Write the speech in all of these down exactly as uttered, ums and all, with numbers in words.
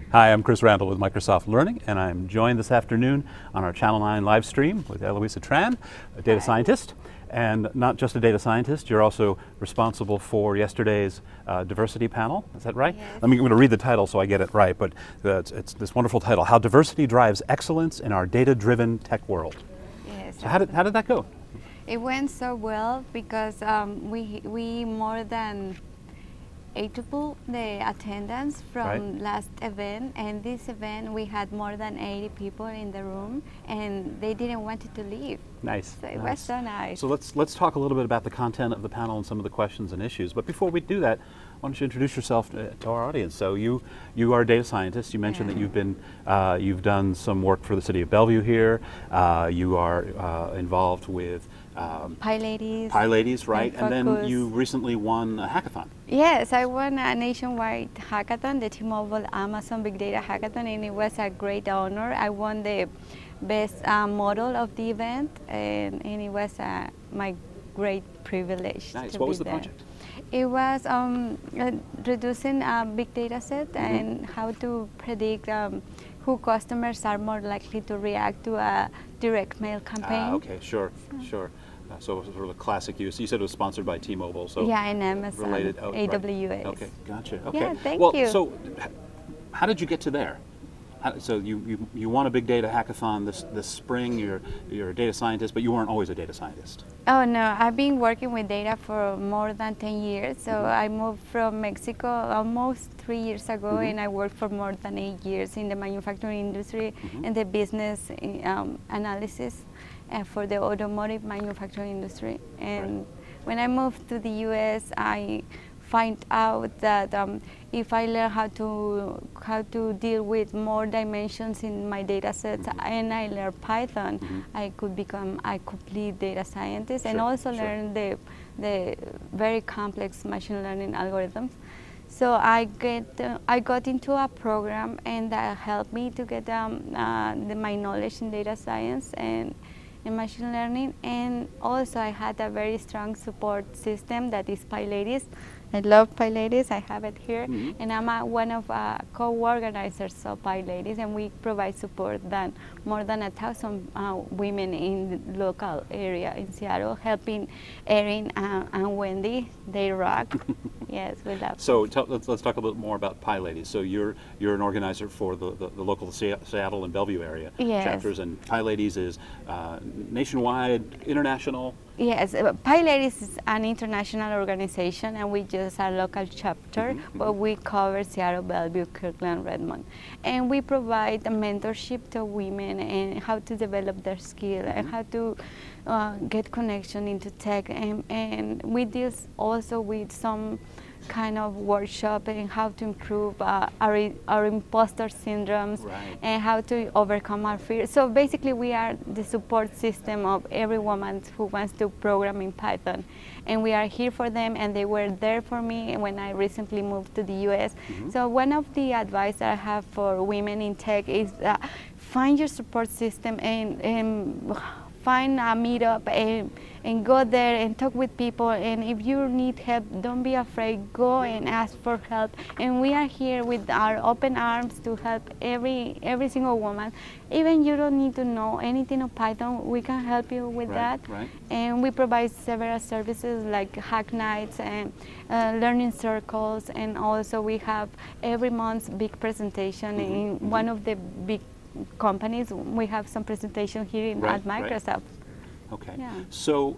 Hi, I'm Chris Randall with Microsoft Learning, and I'm joined this afternoon on our Channel nine live stream with Eloisa Tran, a data Hi. scientist. And not just a data scientist, you're also responsible for yesterday's uh, diversity panel. Is that right? Yes. Let me, I'm going to read the title so I get it right, but uh, it's, it's this wonderful title, How Diversity Drives Excellence in Our Data-Driven Tech World. Yes. So how did, how did that go? It went so well because um, we we more than eighty-doubled the attendance from Right. last event, and this event we had more than eighty people in the room, and they didn't want to leave. Nice. So it nice. was so nice. So let's let's talk a little bit about the content of the panel and some of the questions and issues. But before we do that, why don't you introduce yourself to, to our audience? So you you are a data scientist. You mentioned Yeah. that you've been uh, you've done some work for the city of Bellevue here. Uh, you are uh, involved with um, PyLadies. PyLadies, right? And then Focus. you recently won a hackathon. Yes, I won a nationwide hackathon, the T-Mobile Amazon Big Data Hackathon, and it was a great honor. I won the best uh, model of the event, and, and it was uh, my great privilege. Nice. to What be was the there. project? It was um, uh, reducing a big data set Mm-hmm. and how to predict um, who customers are more likely to react to a direct mail campaign. Ah, okay, sure, sure. Uh, so sort of a classic use. You said it was sponsored by T-Mobile, so Yeah, and Amazon, related. Oh, right. A W S. Okay, gotcha. Okay. Yeah, thank well, you. so h- how did you get to there? How, so you, you you won a big data hackathon this this spring. You're you're a data scientist, but you weren't always a data scientist. Oh no, I've been working with data for more than ten years. So Mm-hmm. I moved from Mexico almost three years ago, Mhm. and I worked for more than eight years in the manufacturing industry Mhm. and the business um, analysis uh, for the automotive manufacturing industry. And Right. when I moved to the U S, I find out that um, if I learn how to how to deal with more dimensions in my data sets, Mhm. and I learn Python, Mhm. I could become a complete data scientist, and Sure, also sure. learn the the very complex machine learning algorithms. So I get uh, I got into a program, and that helped me to get um, uh, the, my knowledge in data science and in machine learning, and also I had a very strong support system that is PyLadies. I love PyLadies. I have it here, Mhm. and I'm uh, one of uh, co-organizers of PyLadies, and we provide support than more than a thousand uh, women in the local area in Seattle, helping Erin uh, and Wendy. They rock. Yes, we love. So tell, let's let's talk a little more about PyLadies. So you're you're an organizer for the the, the local Se- Seattle and Bellevue area Yes. chapters, and PyLadies is uh, nationwide, international. Yes, uh, PyLadies is an international organization, and we just a local chapter, Mhm, but we cover Seattle, Bellevue, Kirkland, Redmond, and we provide a mentorship to women and how to develop their skill and how to uh, get connection into tech, and, and we deal also with some kind of workshop and how to improve uh, our, our imposter syndromes Right. and how to overcome our fear. So basically we are the support system of every woman who wants to program in Python. And we are here for them, and they were there for me when I recently moved to the U S. Mhm. So one of the advice that I have for women in tech is uh, find your support system and, and find a meetup and, and go there and talk with people, and if you need help, don't be afraid, go and ask for help, and we are here with our open arms to help every every single woman. Even you don't need to know anything of Python, we can help you with Right, that. right. And we provide several services like hack nights and uh, learning circles, and also we have every month big presentation Mhm, in mhm. one of the big companies. We have some presentation here in, Right, at right. Microsoft. Okay. Yeah. So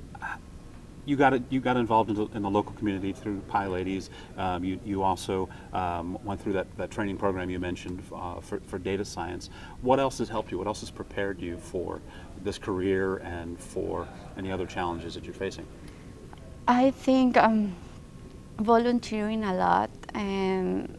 you got it, you got involved in the, in the local community through PyLadies. Um, you, you also um, went through that, that training program you mentioned uh, for, for data science. What else has helped you? What else has prepared you for this career and for any other challenges that you're facing? I think um, volunteering a lot, and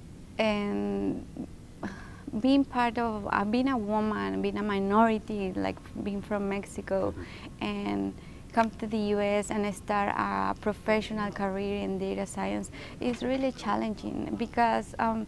and being part of uh, being a woman, being a minority, like being from Mexico, Mhm. and come to the U S and start a professional career in data science is really challenging because um,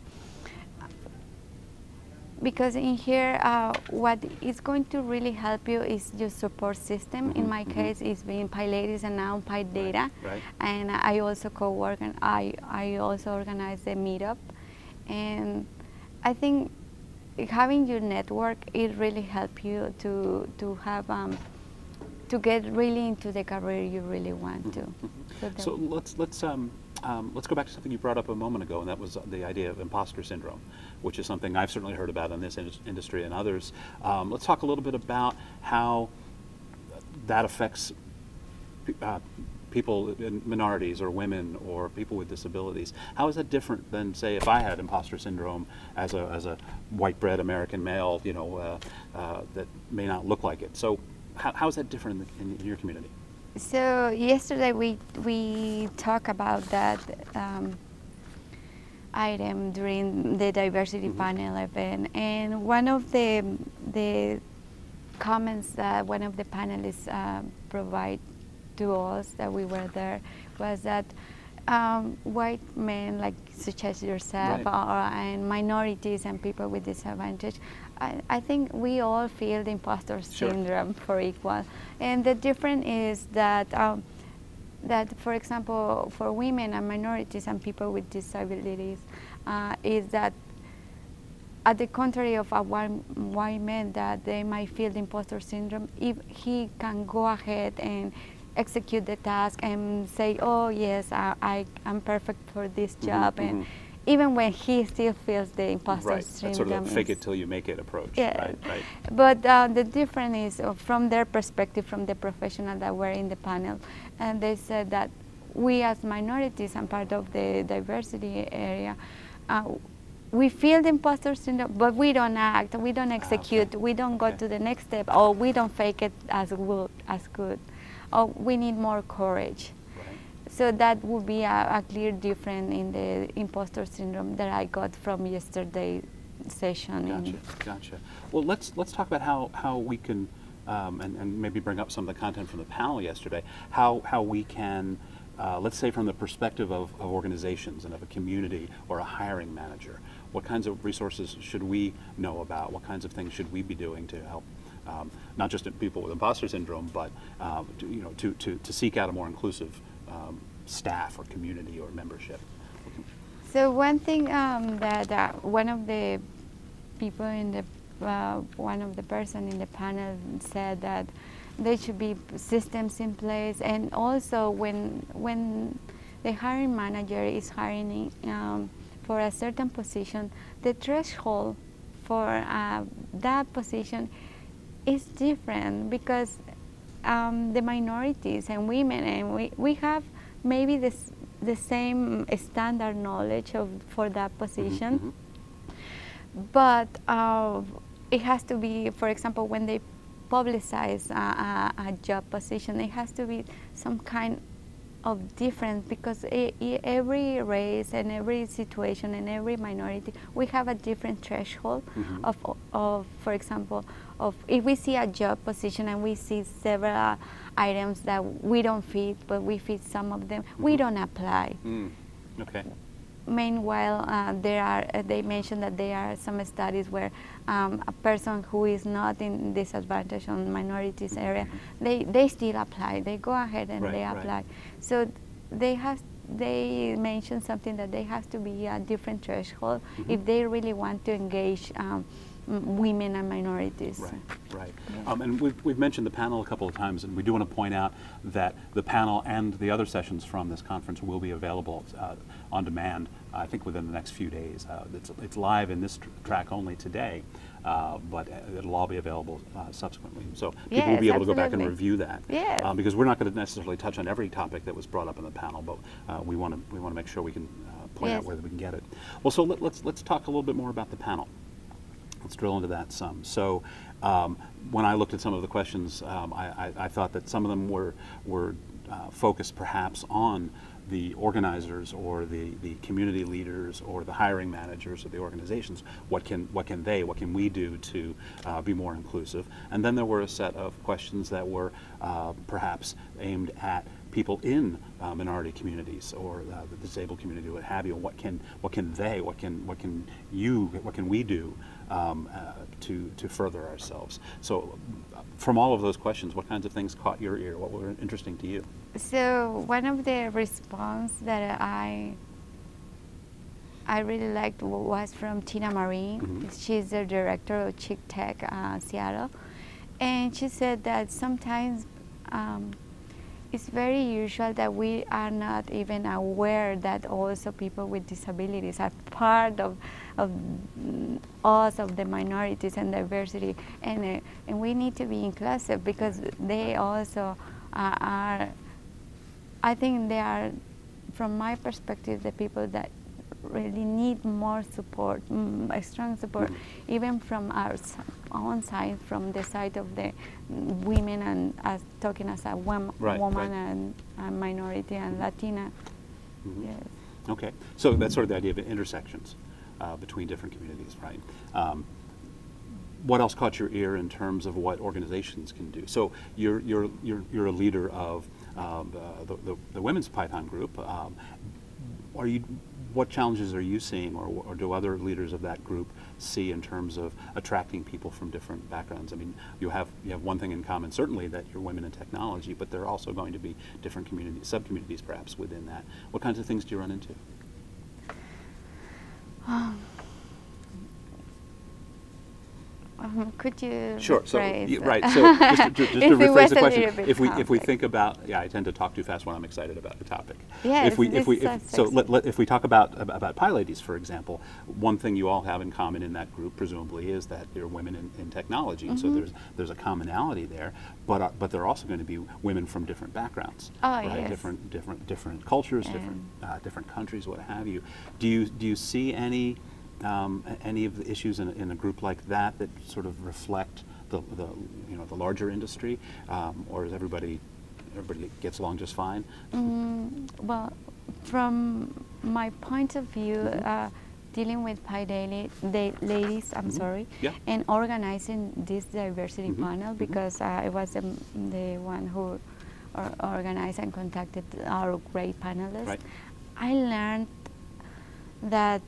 because in here uh, what is going to really help you is your support system. Mhm, In my mhm. case, it's been PyLadies and now PyData, right. and I also co-work, and I I also organize the meetup, and I think having your network, it really help you to to have um, to get really into the career you really want to. So, that- So let's let's um, um, let's go back to something you brought up a moment ago, and that was the idea of imposter syndrome, which is something I've certainly heard about in this indus- industry and others. Um, let's talk a little bit about how that affects pe- uh, people in minorities or women or people with disabilities. How is that different than, say, if I had imposter syndrome as a as a white bread American male, you know, uh, uh, that may not look like it? So how, how is that different in, the, in, in your community? So yesterday we we talked about that um, item during the diversity Mhm. panel event, and one of the the comments that one of the panelists uh, provide to us that we were there was that um, white men, like such as yourself, Right. or, and minorities and people with disadvantage, I, I think we all feel the imposter Sure. syndrome for equal. And the difference is that um, that, for example, for women and minorities and people with disabilities, uh, is that at the contrary of a white, white man, that they might feel the imposter syndrome, if he can go ahead and execute the task and say, oh yes, I, I, I'm perfect for this Mhm, job, and mhm. even when he still feels the imposter Right. syndrome. That's sort of a fake is- it till you make it approach. Yeah. Right. Right. But uh, the difference is uh, from their perspective, from the professional that were in the panel, and they said that we as minorities and part of the diversity area, uh, we feel the imposter syndrome, but we don't act, we don't execute, we don't go Okay. to the next step, or we don't fake it as good, as good, or we need more courage. Right. So that would be a, a clear difference in the imposter syndrome that I got from yesterday's session. Gotcha, in- gotcha. Well, let's let's talk about how how we can, um, and and maybe bring up some of the content from the panel yesterday. How how we can, uh, let's say, from the perspective of, of organizations and of a community or a hiring manager, what kinds of resources should we know about? What kinds of things should we be doing to help, um, not just people with imposter syndrome, but um, to, you know, to, to to seek out a more inclusive um, staff or community or membership. So one thing um, that uh, one of the people in the uh, one of the person in the panel said that there should be systems in place, and also when when the hiring manager is hiring um, for a certain position, the threshold for uh, that position is different, because um, the minorities and women, and we, we have maybe this the same standard knowledge of for that position, Mhm, but uh, it has to be, for example, when they publicize a, a, a job position, it has to be some kind of difference, because e- e- every race and every situation and every minority, we have a different threshold Mhm. of, of, for example, of if we see a job position and we see several items that we don't fit, but we fit some of them, we Mhm. don't apply. Mm. Okay. Meanwhile, uh, there are, uh, they mentioned that there are some studies where um, a person who is not in disadvantage on minorities area, they, they still apply. They go ahead and Right, they right. apply. So they have, they mentioned something that they have to be a different threshold Mhm. if they really want to engage um, m- women and minorities. Right, right. Yeah. Um, and we've, we've mentioned the panel a couple of times, and we do want to point out that the panel and the other sessions from this conference will be available uh, on demand, I think, within the next few days. Uh, it's, it's live in this tr- track only today, uh, but it'll all be available uh, subsequently. So people will be Yes, able to go back and absolutely. review that. Yes. Um, because we're not going to necessarily touch on every topic that was brought up in the panel, but uh, we want to we want to make sure we can uh, point out Yes. where we can get it. Well, so let, let's let's talk a little bit more about the panel. Let's drill into that some. So, um, when I looked at some of the questions, um, I, I, I thought that some of them were were uh, focused perhaps on the organizers or the, the community leaders or the hiring managers of the organizations. What can what can they, what can we do to uh, be more inclusive? And then there were a set of questions that were uh, perhaps aimed at people in uh, minority communities or uh, the disabled community, what have you. What can what can they, what can what can you, what can we do um, uh, to to further ourselves? So, uh, from all of those questions, what kinds of things caught your ear? What were interesting to you? So one of the response that I I really liked was from Tina Marine. Mm-hmm. She's the director of Chic Tech uh, Seattle. And she said that sometimes um, it's very usual that we are not even aware that also people with disabilities are part of, of us, of the minorities and diversity. And, uh, and we need to be inclusive because they also uh, are, I think they are, from my perspective, the people that really need more support, mm, a strong support, mm-hmm. even from our own side, from the side of the women and as talking as a wom right, woman right. and a minority and Latina. Mm-hmm. Yes. Okay, so that's sort of the idea of intersections uh, between different communities, right? Um, what else caught your ear in terms of what organizations can do? So you're you're you're, you're a leader of um, the, the the Women's Python Group. Um, are you What challenges are you seeing, or, or do other leaders of that group see in terms of attracting people from different backgrounds? I mean, you have you have one thing in common, certainly, that you're women in technology, but there are also going to be different communities, sub-communities perhaps within that. What kinds of things do you run into? Um, Um, could you Sure. So rephrase y- that? right. So just to, just to If it rephrase was the a question, little bit if we if we complex. think about, yeah, I tend to talk too fast when I'm excited about the topic. Yes, If we this if we is if, so so sexy. let, let, if we talk about ab- about PyLadies, for example, one thing you all have in common in that group, presumably, is that you're women in, in technology. Mm-hmm. So there's there's a commonality there, but uh, but there are also going to be women from different backgrounds, Oh, right? yes. Different different different cultures, different uh, different countries, what have you. Do you do you see any um, a- any of the issues in, a- in a group like that that sort of reflect the, the you know the larger industry, um, or is everybody everybody gets along just fine? Mm, well, from my point of view, Mhm. uh, dealing with Pi Daily, the ladies, I'm Mhm. sorry, Yeah. and organizing this diversity Mhm. panel Mhm. because uh, I was the, the one who or, organized and contacted our great panelists. Right. I learned that,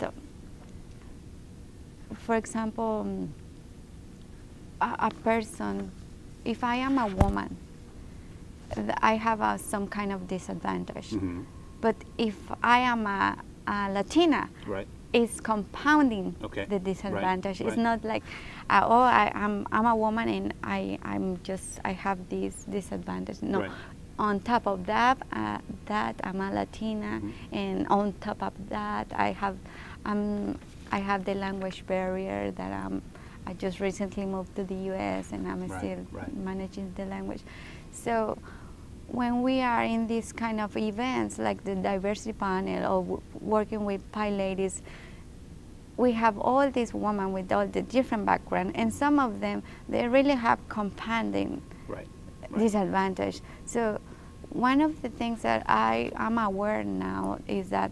for example, um, a, a person, if I am a woman, th- I have a, some kind of disadvantage. Mhm. But if I am a, a Latina, Right. it's compounding Okay. the disadvantage. Right. It's Right. not like, uh, oh, I, I'm I'm a woman and I I'm just I have this disadvantage. No. Right. On top of that, uh, that I'm a Latina, Mhm. and on top of that, I have um I have the language barrier that I'm. I just recently moved to the U S and I'm Right, still right. managing the language. So when we are in these kind of events like the diversity panel or w- working with Pi Ladies, we have all these women with all the different background, and some of them they really have compounding Right. Right. disadvantage. So one of the things that I am aware now is that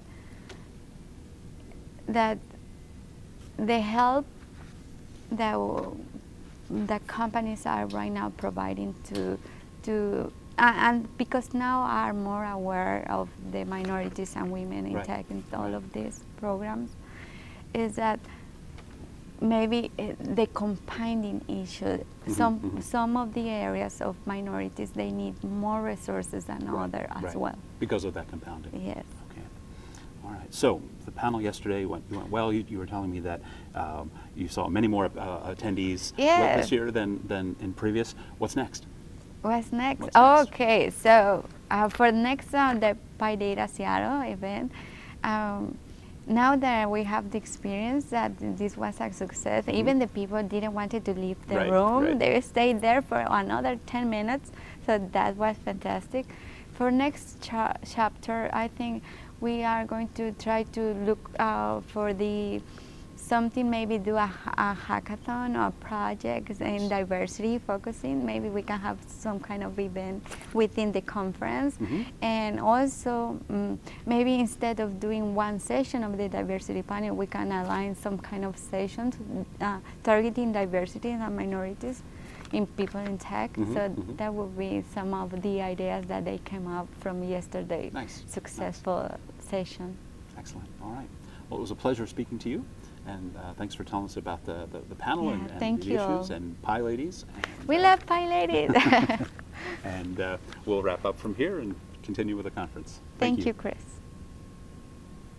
that the help that w- that companies are right now providing to to uh, and because now are more aware of the minorities and women in Right. tech and all Right. of these programs, is that maybe uh, the compounding issue. Mhm, Some mhm. some of the areas of minorities they need more resources than Right, other as right. well. Because of that compounding. Yes. Okay. All right. So the panel yesterday went, went well. You, you were telling me that um, you saw many more uh, attendees Yes. this year than, than in previous. What's next? What's next? What's next? Okay, so uh, for next uh, the Pi Data Seattle event, um, now that we have the experience that this was a success, Mhm. even the people didn't want to leave the Right, room. right. They stayed there for another ten minutes, so that was fantastic. For next cha- chapter, I think we are going to try to look uh, for the something, maybe do a, ha- a hackathon or project in diversity focusing. Maybe we can have some kind of event within the conference. Mhm. And also mm maybe instead of doing one session of the diversity panel, we can align some kind of sessions uh, targeting diversity and minorities in people in tech. Mhm, So mhm. that would be some of the ideas that they came up from yesterday Nice, successful session. Excellent. All right. Well, it was a pleasure speaking to you. And uh, thanks for telling us about the, the, the panel Yeah, and, and thank the you. issues and Pi Ladies. And, We uh, love Pi Ladies. And uh, we'll wrap up from here and continue with the conference. Thank you, Chris.